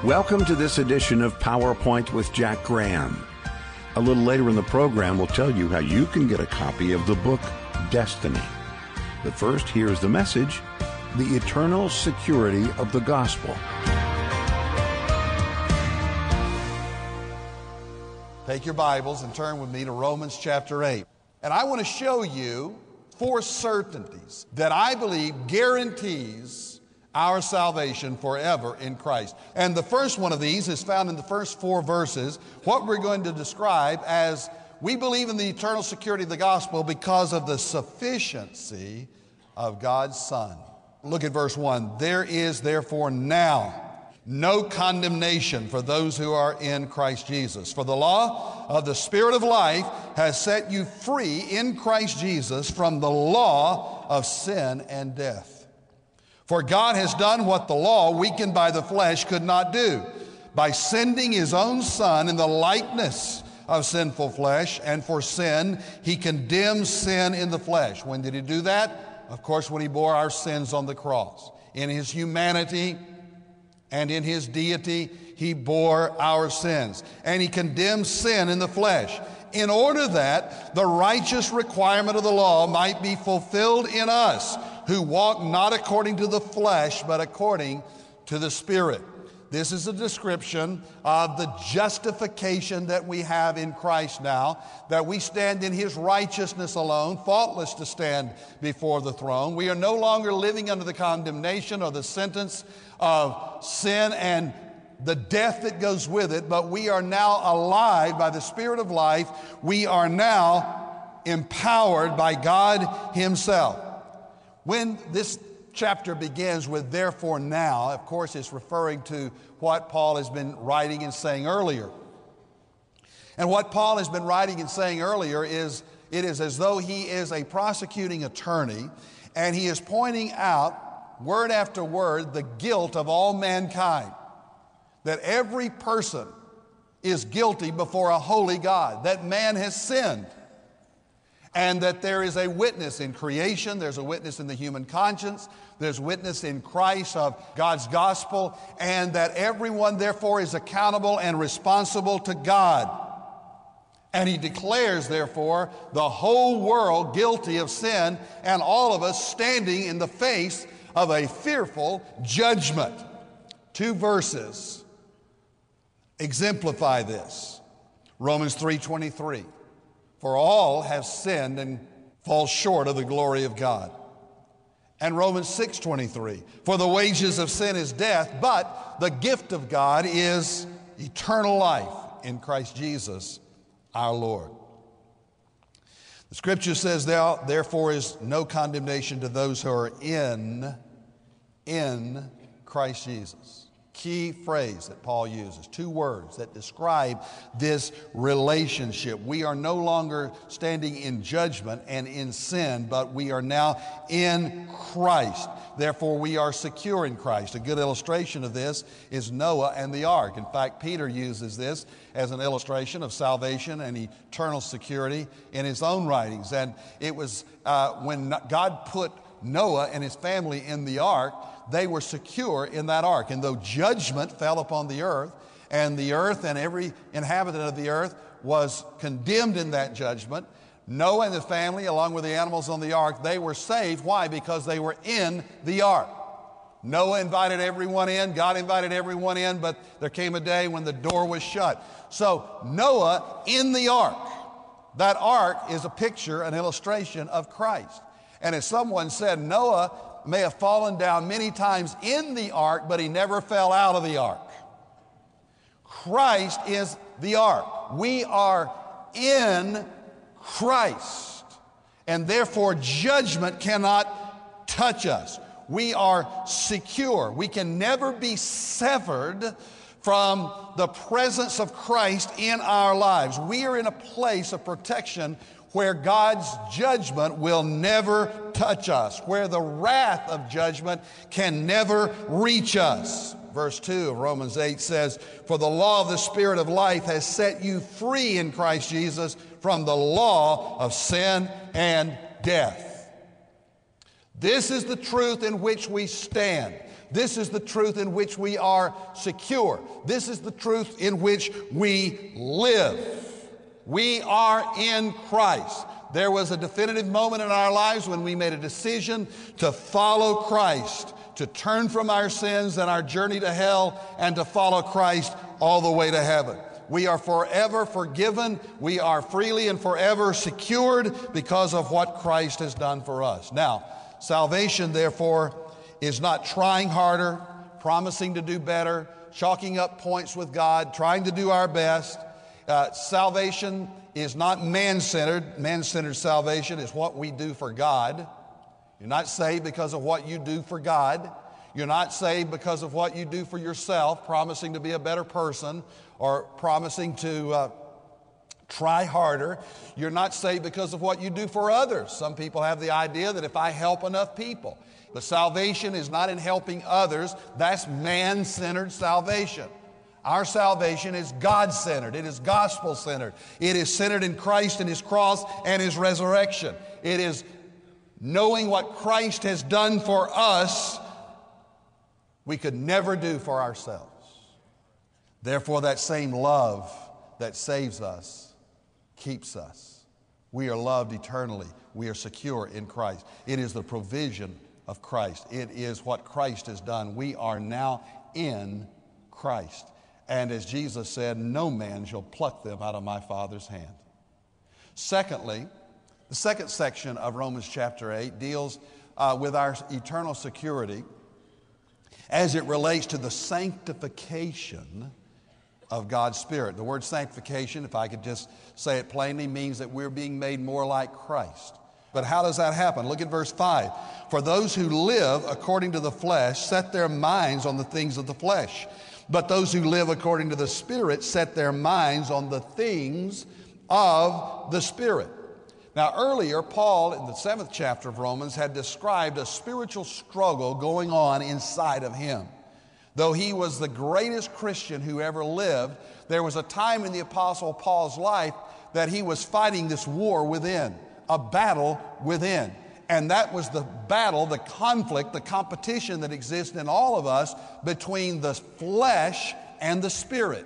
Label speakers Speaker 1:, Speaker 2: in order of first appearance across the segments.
Speaker 1: Welcome to this edition of PowerPoint with Jack Graham. A little later in the program, we'll tell you how you can get a copy of the book Destiny. But first, here's the message: the eternal security of the gospel.
Speaker 2: Take your Bibles and turn with me to Romans chapter 8. And I want to show you 4 certainties that I believe guarantees our salvation forever in Christ. And the first one of these is found in the first 4 verses, what we're going to describe as we believe in the eternal security of the gospel because of the sufficiency of God's Son. Look at verse 1. There is therefore now no condemnation for those who are in Christ Jesus. For the law of the Spirit of life has set you free in Christ Jesus from the law of sin and death. For God has done what the law, weakened by the flesh, could not do, by sending his own Son in the likeness of sinful flesh, and for sin, he condemns sin in the flesh. When did he do that? Of course, when he bore our sins on the cross. In his humanity and in his deity, he bore our sins. And he condemns sin in the flesh, in order that the righteous requirement of the law might be fulfilled in us, who walk not according to the flesh, but according to the Spirit. This is a description of the justification that we have in Christ now, that we stand in his righteousness alone, faultless to stand before the throne. We are no longer living under the condemnation or the sentence of sin and the death that goes with it, but we are now alive by the Spirit of life. We are now empowered by God himself. When this chapter begins with therefore now, of course it's referring to what Paul has been writing and saying earlier. And what Paul has been writing and saying earlier is, it is as though he is a prosecuting attorney, and he is pointing out, word after word, the guilt of all mankind. That every person is guilty before a holy God, that man has sinned. And that there is a witness in creation, there's a witness in the human conscience, there's witness in Christ of God's gospel, and that everyone therefore is accountable and responsible to God. And he declares therefore the whole world guilty of sin, and all of us standing in the face of a fearful judgment. 2 verses exemplify this. Romans 3:23. For all have sinned and fall short of the glory of God. And Romans 6:23. For the wages of sin is death, but the gift of God is eternal life in Christ Jesus our Lord. The scripture says, therefore is no condemnation to those who are in Christ Jesus. Key phrase that Paul uses, 2 words that describe this relationship. We are no longer standing in judgment and in sin, but we are now in Christ. Therefore, we are secure in Christ. A good illustration of this is Noah and the ark. In fact, Peter uses this as an illustration of salvation and eternal security in his own writings. And it was when God put Noah and his family in the ark, they were secure in that ark. And though judgment fell upon the earth and every inhabitant of the earth was condemned in that judgment, Noah and the family, along with the animals on the ark, they were saved. Why? Because they were in the ark. Noah invited everyone in, God invited everyone in, but there came a day when the door was shut. So Noah in the ark. That ark is a picture, an illustration of Christ. And as someone said, Noah may have fallen down many times in the ark, but he never fell out of the ark. Christ is the ark. We are in Christ, and therefore judgment cannot touch us. We are secure. We can never be severed from the presence of Christ in our lives. We are in a place of protection where God's judgment will never touch us, where the wrath of judgment can never reach us. Verse 2 of Romans 8 says, for the law of the Spirit of life has set you free in Christ Jesus from the law of sin and death. This is the truth in which we stand. This is the truth in which we are secure. This is the truth in which we live. We are in Christ. There was a definitive moment in our lives when we made a decision to follow Christ, to turn from our sins and our journey to hell, and to follow Christ all the way to heaven. We are forever forgiven. We are freely and forever secured because of what Christ has done for us. Now, salvation, therefore, is not trying harder, promising to do better, chalking up points with God, trying to do our best. Salvation is not man-centered. Man-centered salvation is what we do for God. You're not saved because of what you do for God. You're not saved because of what you do for yourself, promising to be a better person or promising to try harder. You're not saved because of what you do for others. Some people have the idea that if I help enough people. But salvation is not in helping others. That's man-centered salvation. Our salvation is God-centered. It is gospel-centered. It is centered in Christ and His cross and His resurrection. It is knowing what Christ has done for us we could never do for ourselves. Therefore, that same love that saves us keeps us. We are loved eternally. We are secure in Christ. It is the provision of Christ. It is what Christ has done. We are now in Christ. And as Jesus said, no man shall pluck them out of my Father's hand. Secondly, the second section of Romans chapter 8 deals with our eternal security as it relates to the sanctification of God's Spirit. The word sanctification, if I could just say it plainly, means that we're being made more like Christ. But how does that happen? Look at verse 5. For those who live according to the flesh set their minds on the things of the flesh. But those who live according to the Spirit set their minds on the things of the Spirit. Now earlier, Paul in the 7th chapter of Romans had described a spiritual struggle going on inside of him. Though he was the greatest Christian who ever lived, there was a time in the Apostle Paul's life that he was fighting this war within, a battle within. And that was the battle, the conflict, the competition that exists in all of us between the flesh and the Spirit.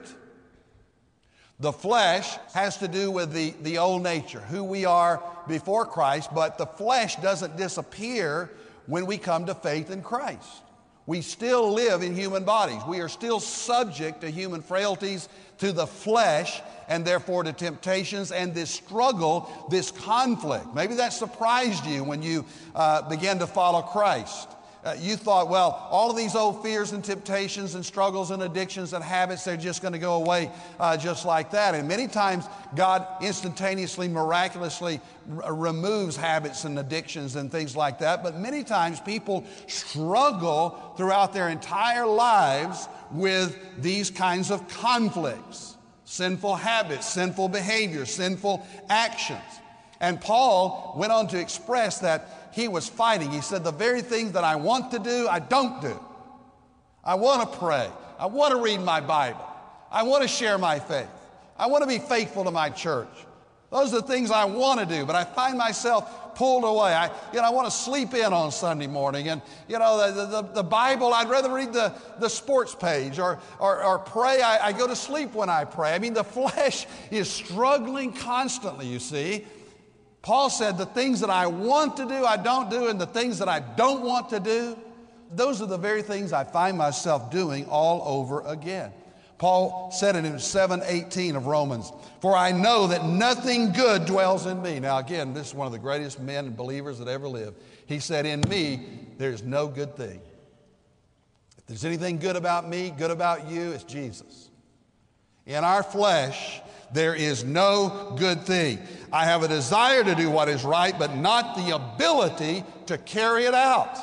Speaker 2: The flesh has to do with the old nature, who we are before Christ, but the flesh doesn't disappear when we come to faith in Christ. We still live in human bodies. We are still subject to human frailties, to the flesh, and therefore to temptations and this struggle, this conflict. Maybe that surprised you when you began to follow Christ. You thought, well, all of these old fears and temptations and struggles and addictions and habits, they're just going to go away just like that. And many times God instantaneously, miraculously removes habits and addictions and things like that. But many times people struggle throughout their entire lives with these kinds of conflicts. Sinful habits, sinful behavior, sinful actions. And Paul went on to express that he was fighting. He said, the very things that I want to do, I don't do. I want to pray. I want to read my Bible. I want to share my faith. I want to be faithful to my church. Those are the things I want to do, but I find myself pulled away. I want to sleep in on Sunday morning. And, the Bible, I'd rather read the sports page or pray. I go to sleep when I pray. I mean, the flesh is struggling constantly, you see. Paul said, the things that I want to do, I don't do, and the things that I don't want to do, those are the very things I find myself doing all over again. Paul said it in 7:18 of Romans, for I know that nothing good dwells in me. Now again, this is one of the greatest men and believers that ever lived. He said, in me, there's no good thing. If there's anything good about me, good about you, it's Jesus. In our flesh, there is no good thing. I have a desire to do what is right, but not the ability to carry it out.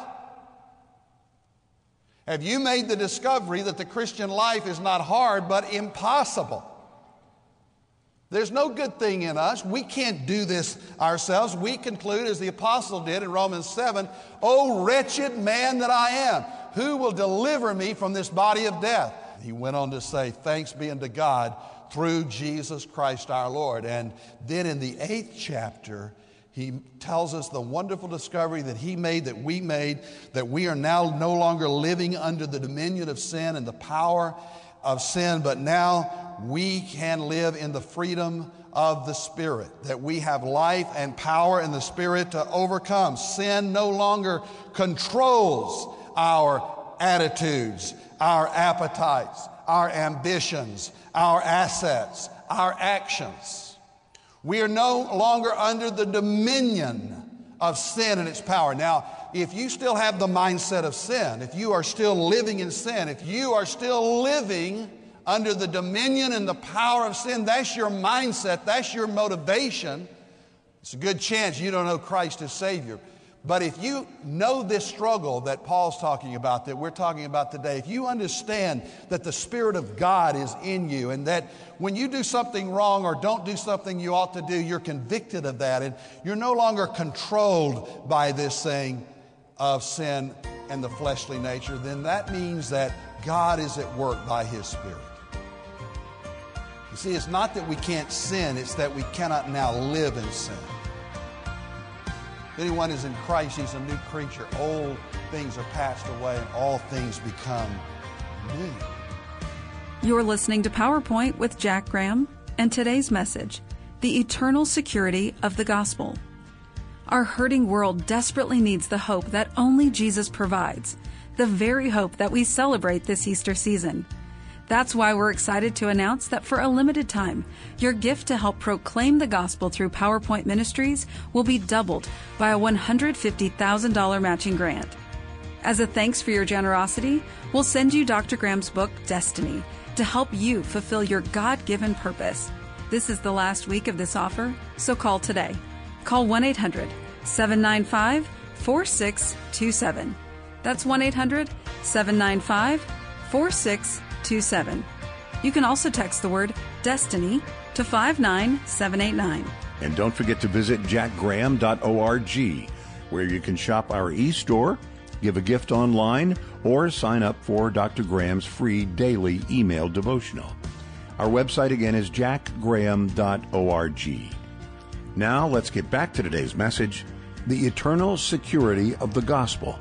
Speaker 2: Have you made the discovery that the Christian life is not hard, but impossible? There's no good thing in us. We can't do this ourselves. We conclude, as the apostle did in Romans 7, "O wretched man that I am, who will deliver me from this body of death?" He went on to say, "Thanks be unto God through Jesus Christ our Lord." And then in the 8th chapter, He tells us the wonderful discovery that he made, that we are now no longer living under the dominion of sin and the power of sin, but now we can live in the freedom of the Spirit, that we have life and power in the Spirit to overcome. Sin no longer controls our attitudes, our appetites, our ambitions, our assets, our actions. We are no longer under the dominion of sin and its power. Now, if you still have the mindset of sin, if you are still living in sin, if you are still living under the dominion and the power of sin, that's your mindset, that's your motivation, it's a good chance you don't know Christ as Savior. But if you know this struggle that Paul's talking about, that we're talking about today, if you understand that the Spirit of God is in you and that when you do something wrong or don't do something you ought to do, you're convicted of that and you're no longer controlled by this thing of sin and the fleshly nature, then that means that God is at work by His Spirit. You see, it's not that we can't sin, it's that we cannot now live in sin. If anyone is in Christ, he's a new creature. Old things are passed away and all things become new.
Speaker 3: You're listening to PowerPoint with Jack Graham, and today's message, the eternal security of the gospel. Our hurting world desperately needs the hope that only Jesus provides, the very hope that we celebrate this Easter season. That's why we're excited to announce that for a limited time, your gift to help proclaim the gospel through PowerPoint Ministries will be doubled by a $150,000 matching grant. As a thanks for your generosity, we'll send you Dr. Graham's book, Destiny, to help you fulfill your God-given purpose. This is the last week of this offer, so call today. Call 1-800-795-4627. That's 1-800-795-4627. You can also text the word DESTINY to 59789.
Speaker 1: And don't forget to visit jackgraham.org, where you can shop our e-store, give a gift online, or sign up for Dr. Graham's free daily email devotional. Our website again is jackgraham.org. Now let's get back to today's message, the eternal security of the gospel.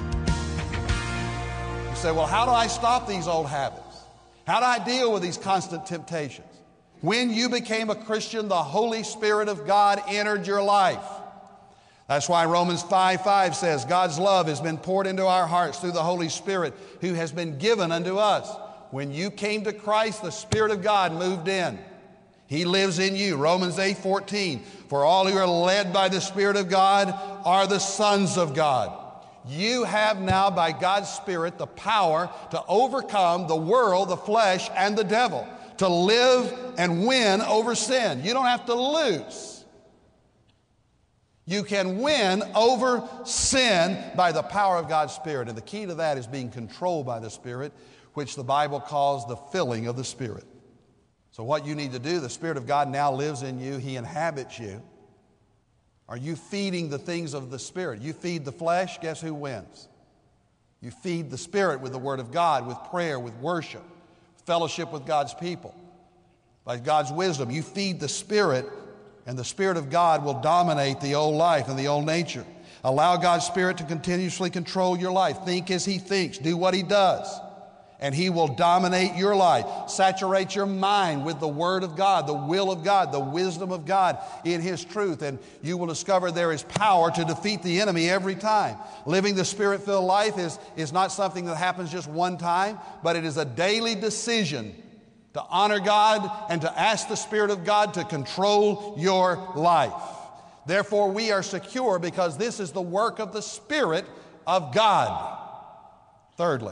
Speaker 2: You say, well, how do I stop these old habits? How do I deal with these constant temptations? When you became a Christian, the Holy Spirit of God entered your life. That's why Romans 5:5 says, God's love has been poured into our hearts through the Holy Spirit who has been given unto us. When you came to Christ, the Spirit of God moved in. He lives in you. Romans 8:14, for all who are led by the Spirit of God are the sons of God. You have now, by God's Spirit, the power to overcome the world, the flesh, and the devil, to live and win over sin. You don't have to lose. You can win over sin by the power of God's Spirit. And the key to that is being controlled by the Spirit, which the Bible calls the filling of the Spirit. So what you need to do, the Spirit of God now lives in you. He inhabits you. Are you feeding the things of the Spirit? You feed the flesh, guess who wins? You feed the Spirit with the Word of God, with prayer, with worship, fellowship with God's people. By God's wisdom, you feed the Spirit, and the Spirit of God will dominate the old life and the old nature. Allow God's Spirit to continuously control your life. Think as He thinks. Do what He does. And He will dominate your life. Saturate your mind with the Word of God, the will of God, the wisdom of God in His truth. And you will discover there is power to defeat the enemy every time. Living the Spirit-filled life is not something that happens just one time, but it is a daily decision to honor God and to ask the Spirit of God to control your life. Therefore, we are secure because this is the work of the Spirit of God. Thirdly,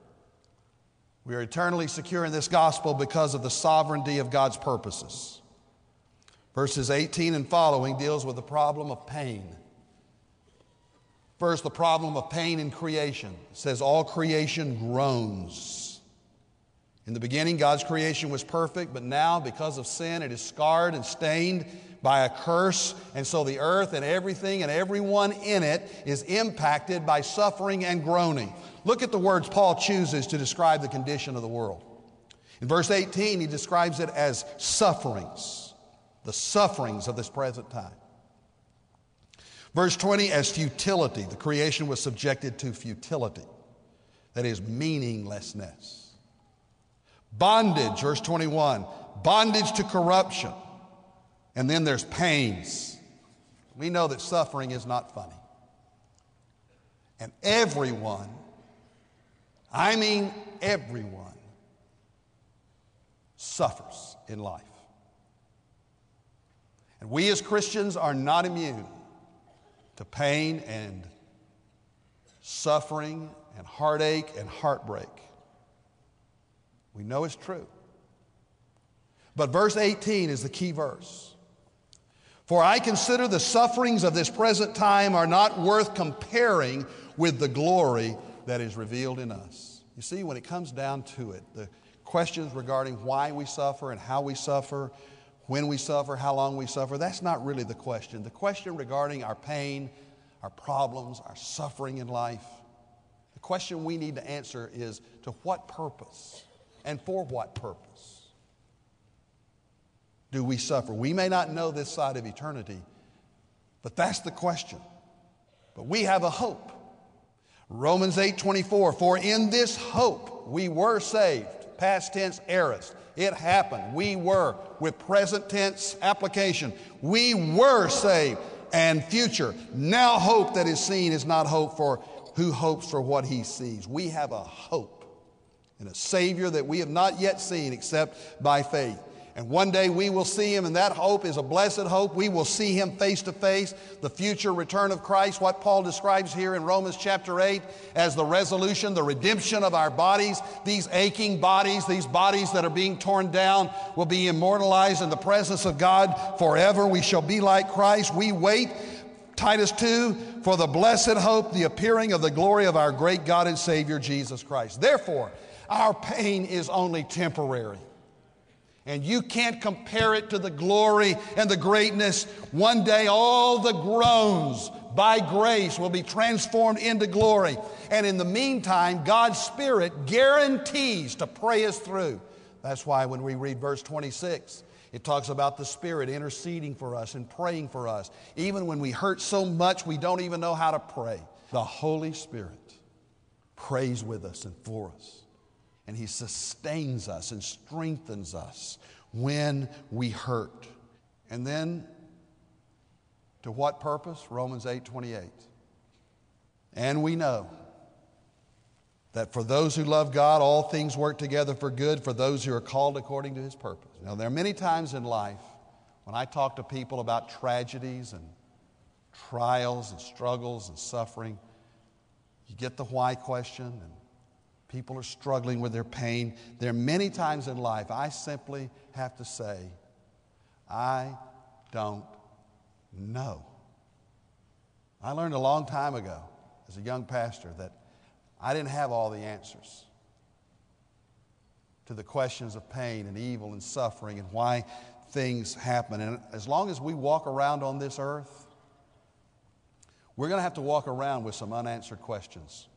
Speaker 2: we are eternally secure in this gospel because of the sovereignty of God's purposes. Verses 18 and following deals with the problem of pain. First, the problem of pain in creation. It says all creation groans. In the beginning, God's creation was perfect, but now, because of sin, it is scarred and stained by a curse, and so the earth and everything and everyone in it is impacted by suffering and groaning. Look at the words Paul chooses to describe the condition of the world. In verse 18, he describes it as sufferings, the sufferings of this present time. Verse 20, as futility. The creation was subjected to futility. That is meaninglessness. Bondage, verse 21. Bondage to corruption. And then there's pains. We know that suffering is not funny. And everyone, I mean everyone, suffers in life. And we as Christians are not immune to pain and suffering and heartache and heartbreak. We know it's true. But verse 18 is the key verse. For I consider the sufferings of this present time are not worth comparing with the glory that is revealed in us. You see, when it comes down to it, the questions regarding why we suffer and how we suffer, when we suffer, how long we suffer, that's not really the question. The question regarding our pain, our problems, our suffering in life, the question we need to answer is to what purpose and for what purpose do we suffer? We may not know this side of eternity, but that's the question. But we have a hope. Romans 8:24, for in this hope we were saved. Past tense aorist. It happened. We were. With present tense application. We were saved. And future. Now hope that is seen is not hope for who hopes for what he sees. We have a hope in a Savior that we have not yet seen except by faith. And one day we will see him, and that hope is a blessed hope. We will see him face to face. The future return of Christ, what Paul describes here in Romans chapter 8 as the resolution, the redemption of our bodies. These aching bodies, these bodies that are being torn down will be immortalized in the presence of God forever. We shall be like Christ. We wait, Titus 2, for the blessed hope, the appearing of the glory of our great God and Savior Jesus Christ. Therefore, our pain is only temporary. And you can't compare it to the glory and the greatness. One day all the groans by grace will be transformed into glory. And in the meantime, God's Spirit guarantees to pray us through. That's why when we read verse 26, it talks about the Spirit interceding for us and praying for us. Even when we hurt so much we don't even know how to pray. The Holy Spirit prays with us and for us. And he sustains us and strengthens us when we hurt. And then, to what purpose? Romans 8:28. And we know that for those who love God, all things work together for good for those who are called according to his purpose. Now, there are many times in life when I talk to people about tragedies and trials and struggles and suffering, you get the why question, and people are struggling with their pain. There are many times in life I simply have to say, I don't know. I learned a long time ago as a young pastor that I didn't have all the answers to the questions of pain and evil and suffering and why things happen. And as long as we walk around on this earth, we're going to have to walk around with some unanswered questions.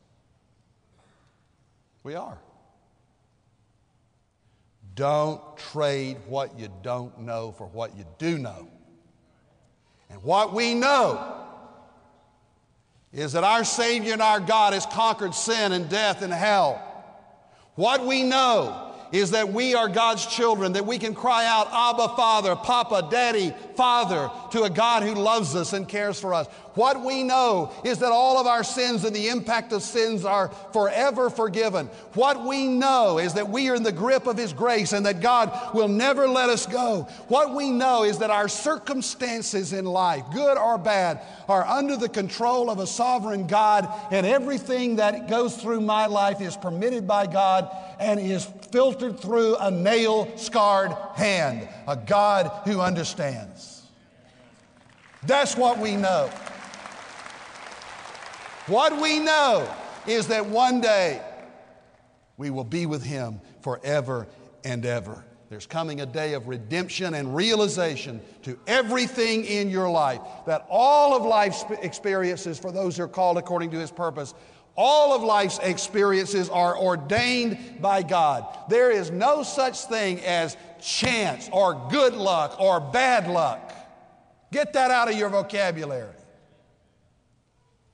Speaker 2: We are. Don't trade what you don't know for what you do know. And what we know is that our Savior and our God has conquered sin and death and hell. What we know is that we are God's children, that we can cry out, Abba, Father, Papa, Daddy, Father, to a God who loves us and cares for us. What we know is that all of our sins and the impact of sins are forever forgiven. What we know is that we are in the grip of his grace and that God will never let us go. What we know is that our circumstances in life, good or bad, are under the control of a sovereign God, and everything that goes through my life is permitted by God and is filtered through a nail-scarred hand, a God who understands. That's what we know. What we know is that one day we will be with him forever and ever. There's coming a day of redemption and realization to everything in your life, that all of life's experiences for those who are called according to his purpose, all of life's experiences are ordained by God. There is no such thing as chance or good luck or bad luck. Get that out of your vocabulary.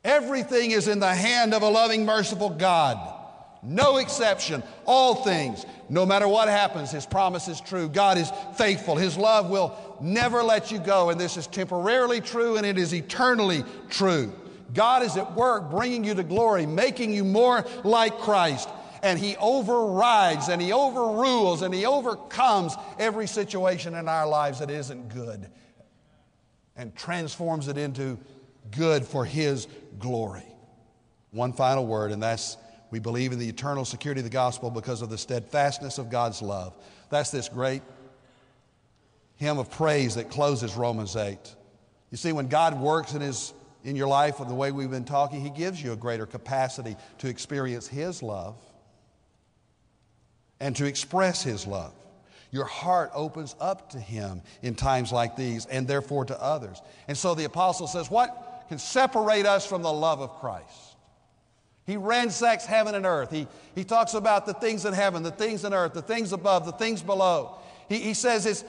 Speaker 2: Everything is in the hand of a loving, merciful God. No exception. All things, no matter what happens, His promise is true. God is faithful. His love will never let you go. And this is temporarily true, and it is eternally true. God is at work bringing you to glory, making you more like Christ. And He overrides and He overrules and He overcomes every situation in our lives that isn't good and transforms it into good for His glory. One final word, and that's we believe in the eternal security of the gospel because of the steadfastness of God's love. That's this great hymn of praise that closes Romans 8. You see, when God works in your life the way we've been talking, He gives you a greater capacity to experience His love and to express His love. Your heart opens up to Him in times like these and therefore to others. And so the apostle says, what can separate us from the love of Christ? He ransacks heaven and earth. He talks about the things in heaven, the things in earth, the things above, the things below. He says it's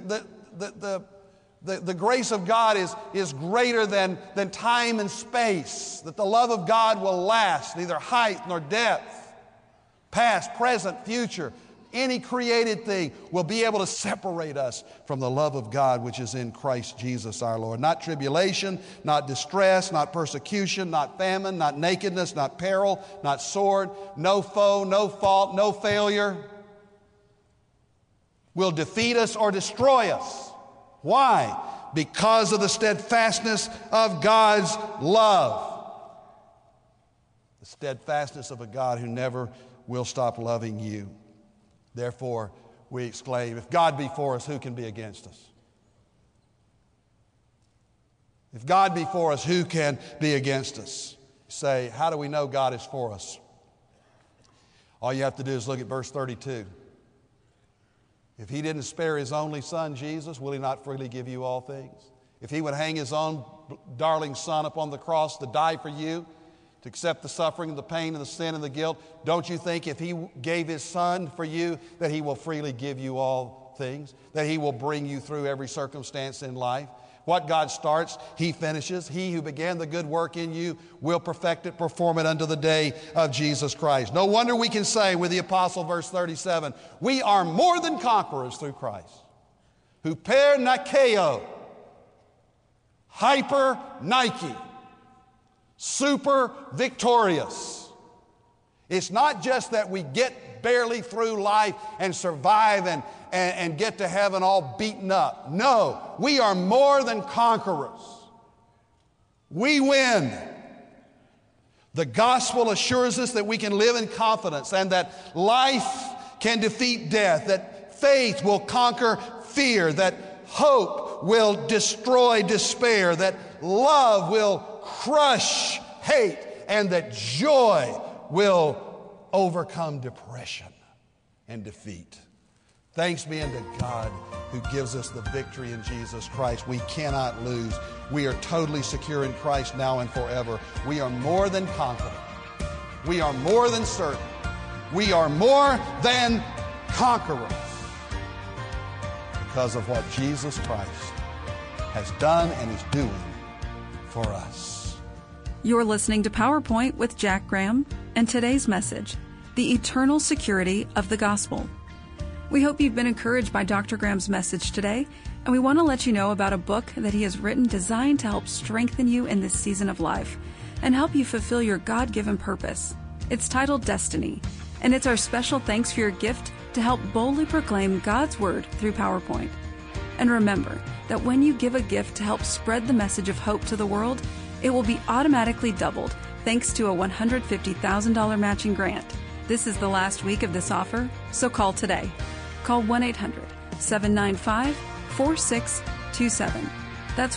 Speaker 2: the grace of God is greater than time and space, that the love of God will last, neither height nor depth, past, present, future. Any created thing will be able to separate us from the love of God which is in Christ Jesus our Lord. Not tribulation, not distress, not persecution, not famine, not nakedness, not peril, not sword, no foe, no fault, no failure will defeat us or destroy us. Why? Because of the steadfastness of God's love. The steadfastness of a God who never will stop loving you. Therefore, we exclaim, if God be for us, who can be against us? If God be for us, who can be against us? You say, how do we know God is for us? All you have to do is look at verse 32. If He didn't spare His only Son, Jesus, will He not freely give you all things? If He would hang His own darling Son upon the cross to die for you, to accept the suffering, the pain, and the sin, and the guilt, don't you think if He gave His Son for you, that He will freely give you all things, that He will bring you through every circumstance in life? What God starts, He finishes. He who began the good work in you will perfect it, perform it unto the day of Jesus Christ. No wonder we can say with the apostle, verse 37, we are more than conquerors through Christ, who per Nikeo, hyper Nike, super victorious. It's not just that we get barely through life and survive and get to heaven all beaten up. No, we are more than conquerors. We win. The gospel assures us that we can live in confidence and that life can defeat death, that faith will conquer fear, that hope will destroy despair, that love will crush hate, and that joy will overcome depression and defeat. Thanks be unto God who gives us the victory in Jesus Christ. We cannot lose. We are totally secure in Christ now and forever. We are more than confident. We are more than certain. We are more than conquerors because of what Jesus Christ has done and is doing for us.
Speaker 3: You're listening to PowerPoint with Jack Graham, and today's message, the eternal security of the gospel. We hope you've been encouraged by Dr. Graham's message today, and we want to let you know about a book that he has written designed to help strengthen you in this season of life and help you fulfill your God-given purpose. It's titled Destiny, and it's our special thanks for your gift to help boldly proclaim God's Word through PowerPoint. And remember that when you give a gift to help spread the message of hope to the world, it will be automatically doubled thanks to a $150,000 matching grant. This is the last week of this offer, so call today. Call 1-800-795-4627. That's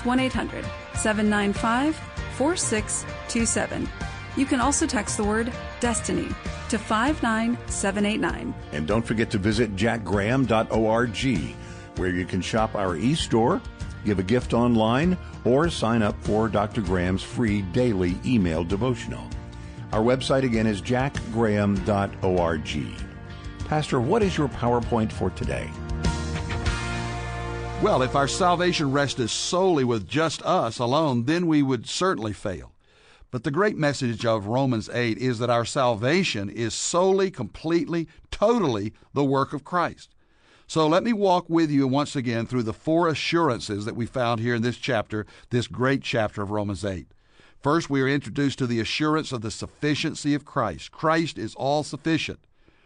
Speaker 3: 1-800-795-4627. You can also text the word Destiny to 59789.
Speaker 1: And don't forget to visit jackgraham.org, where you can shop our e-store, give a gift online, or sign up for Dr. Graham's free daily email devotional. Our website again is jackgraham.org. Pastor, what is your PowerPoint for today?
Speaker 2: Well, if our salvation rested solely with just us alone, then we would certainly fail.
Speaker 4: But the great message of Romans 8 is that our salvation is solely, completely, totally the work of Christ. So let me walk with you once again through the 4 assurances that we found here in this chapter, this great chapter of Romans 8. First, we are introduced to the assurance of the sufficiency of Christ. Christ is all sufficient.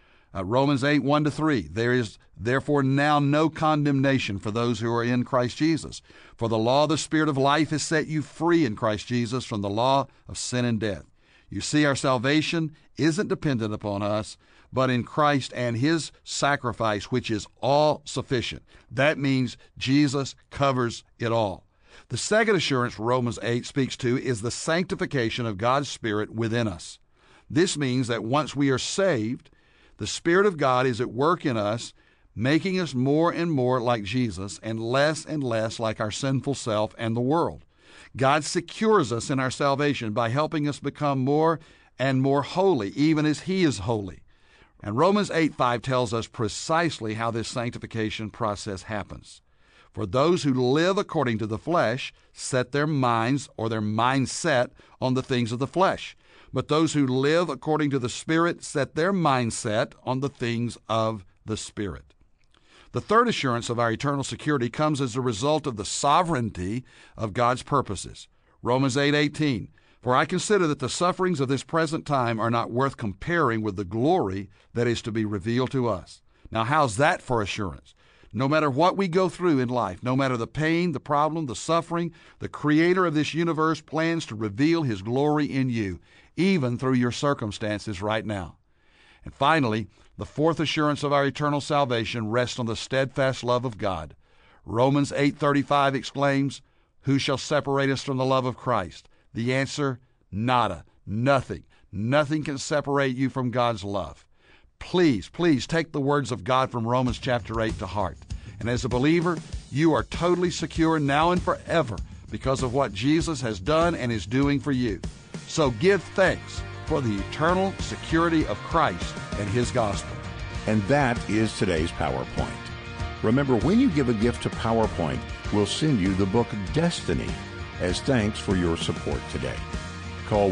Speaker 4: Romans 8, 1-3, there is therefore now no condemnation for those who are in Christ Jesus. For the law of the Spirit of life has set you free in Christ Jesus from the law of sin and death. You see, our salvation isn't dependent upon us, but in Christ and His sacrifice, which is all sufficient. That means Jesus covers it all. The second assurance Romans 8 speaks to is the sanctification of God's Spirit within us. This means that once we are saved, the Spirit of God is at work in us, making us more and more like Jesus and less like our sinful self and the world. God secures us in our salvation by helping us become more and more holy, even as He is holy. And Romans 8:5 tells us precisely how this sanctification process happens. For those who live according to the flesh set their minds or their mindset on the things of the flesh. But those who live according to the Spirit set their mindset on the things of the Spirit. The third assurance of our eternal security comes as a result of the sovereignty of God's purposes. Romans 8:18, for I consider that the sufferings of this present time are not worth comparing with the glory that is to be revealed to us. Now, how's that for assurance? No matter what we go through in life, no matter the pain, the problem, the suffering, the Creator of this universe plans to reveal His glory in you, even through your circumstances right now. And finally, the fourth assurance of our eternal salvation rests on the steadfast love of God. Romans 8:35 exclaims, who shall separate us from the love of Christ? The answer, nada, nothing. Nothing can separate you from God's love. Please take the words of God from Romans chapter 8 to heart. And as a believer, you are totally secure now and forever because of what Jesus has done and is doing for you. So give thanks for the eternal security of Christ and His gospel.
Speaker 1: And that is today's PowerPoint. Remember, when you give a gift to PowerPoint, we'll send you the book Destiny as thanks for your support today. Call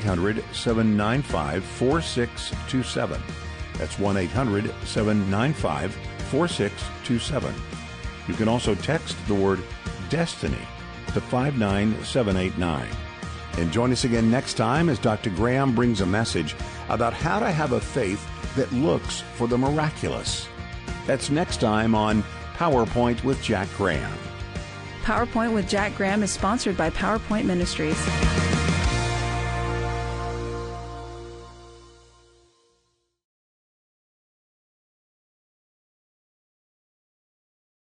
Speaker 1: 1-800-795-4627. That's 1-800-795-4627. You can also text the word Destiny to 59789. And join us again next time as Dr. Graham brings a message about how to have a faith that looks for the miraculous. That's next time on PowerPoint with Jack Graham.
Speaker 3: PowerPoint with Jack Graham is sponsored by PowerPoint Ministries.